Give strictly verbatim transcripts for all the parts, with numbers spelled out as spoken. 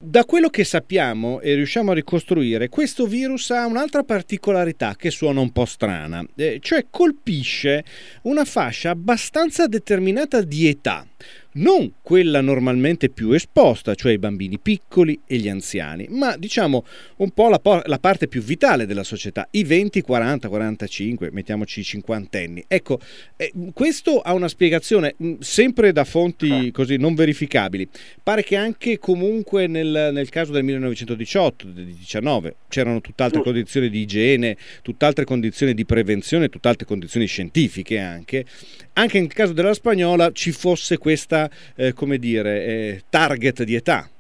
da quello che sappiamo e riusciamo a ricostruire, questo virus ha un'altra particolarità che suona un po' strana, eh, cioè colpisce una fascia abbastanza determinata di età, non quella normalmente più esposta, cioè i bambini piccoli e gli anziani, ma diciamo un po' la, po- la parte più vitale della società, i venti, quaranta, quarantacinque, mettiamoci i cinquantenni. Ecco, eh, questo ha una spiegazione mh, sempre da fonti così non verificabili. Pare che anche comunque nel, nel caso del millenovecentodiciotto, del diciannove, c'erano tutt'altre condizioni di igiene, tutt'altre condizioni di prevenzione, tutt'altre condizioni scientifiche anche. Anche nel caso della spagnola ci fosse questa, eh, come dire, eh, target di età.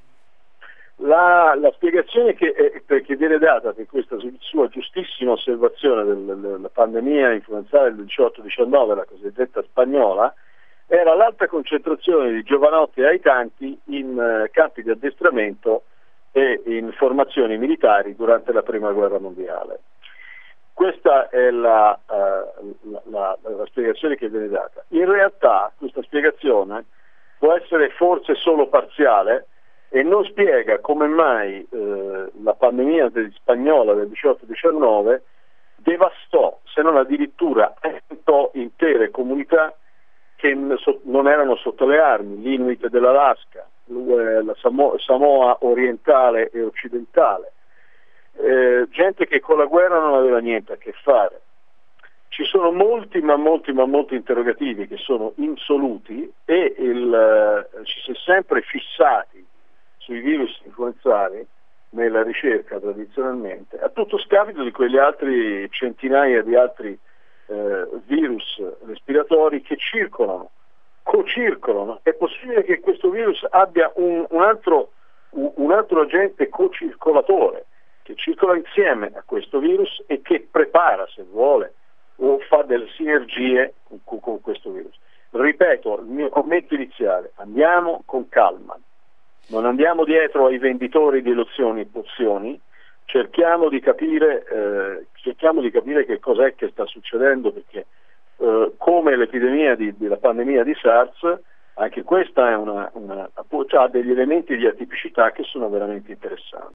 La, la spiegazione che, eh, che viene data per questa sua giustissima osservazione del, della pandemia influenzale del diciotto diciannove, la cosiddetta spagnola, era l'alta concentrazione di giovanotti aitanti in eh, campi di addestramento e in formazioni militari durante la prima guerra mondiale. Questa è la, uh, la, la, la spiegazione che viene data. In realtà questa spiegazione può essere forse solo parziale e non spiega come mai eh, la pandemia spagnola del diciotto diciannove devastò, se non addirittura annientò intere comunità che non erano sotto le armi, l'Inuit dell'Alaska, la Samo- Samoa orientale e occidentale. Eh, gente che con la guerra non aveva niente a che fare. Ci sono molti ma molti ma molti interrogativi che sono insoluti e il, eh, ci si è sempre fissati sui virus influenzali nella ricerca tradizionalmente, a tutto scapito di quegli altri centinaia di altri eh, virus respiratori che circolano, co-circolano. È possibile che questo virus abbia un, un, altro, un, un altro agente co-circolatore che circola insieme a questo virus e che prepara, se vuole, o fa delle sinergie con, con questo virus. Ripeto, il mio commento iniziale: andiamo con calma, non andiamo dietro ai venditori di lozioni e pozioni, cerchiamo di capire, eh, cerchiamo di capire che cos'è che sta succedendo, perché eh, come l'epidemia di, della pandemia di SARS, anche questa è una, una, ha degli elementi di atipicità che sono veramente interessanti.